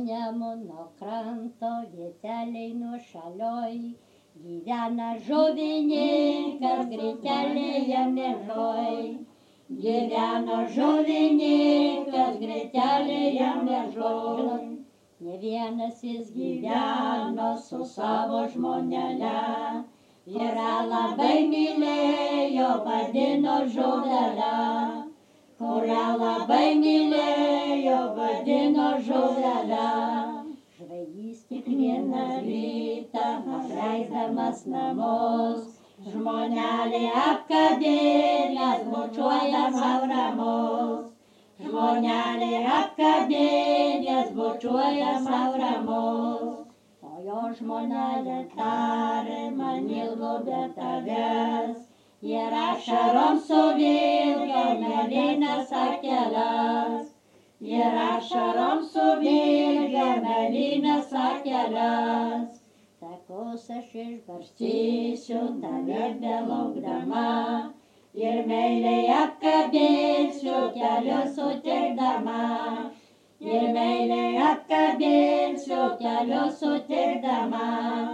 Nemuno kranto vieteliai nuošalioj, gyvena žuvininkas greitelėje miežoj. Gyveno žuvininkas greitelėje miežoj. Ne vienas jis gyveno su savo žmonele, vyrą labai mylėjo, vadino žuvelę. Kurią labai mylėjo, vadino žuvelę. Žvejys kiekvieną rytą, apleisdamas namus, žmonelį apkabinęs bučiuoja sau ramus. Žmonelį apkabinęs bučiuoja sau ramus. O jo žmonelė tarė, man ilgo be tavęs, ir ašarom suvilgo mėlynas akeles. Ir ašarom suvilgo mėlynas akeles. Takus aš išbarstysiu tave belaukdama, ir meiliai apkabinsiu kelius sutikdama. Ir meiliai apkabinsiu kelius sutikdama.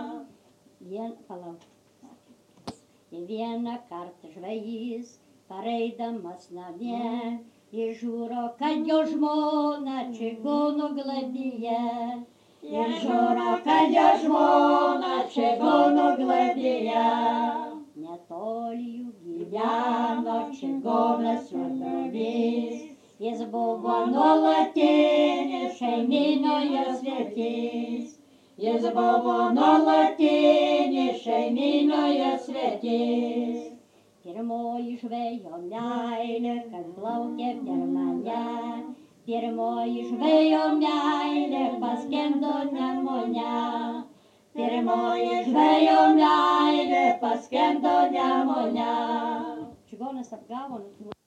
Vieną kartą žvejys, pareidamas namie, įžiūro, kad jo žmona čigonų gladyje. Įžiūro, kad jo žmona čigonų gladyje. Netoli jų gyveno čigonas vadovys. Jis buvo nuolatinis šeimynoje svetis. Jis buvo nuolatinis šeimynoje svetis. Pirmoji žvejo meilė, kad plaukė per mane. Pirmoji žvejo meilė paskendo Nemune. Pirmoji žvejo meilė paskendo Nemune. Čigonas apgavo.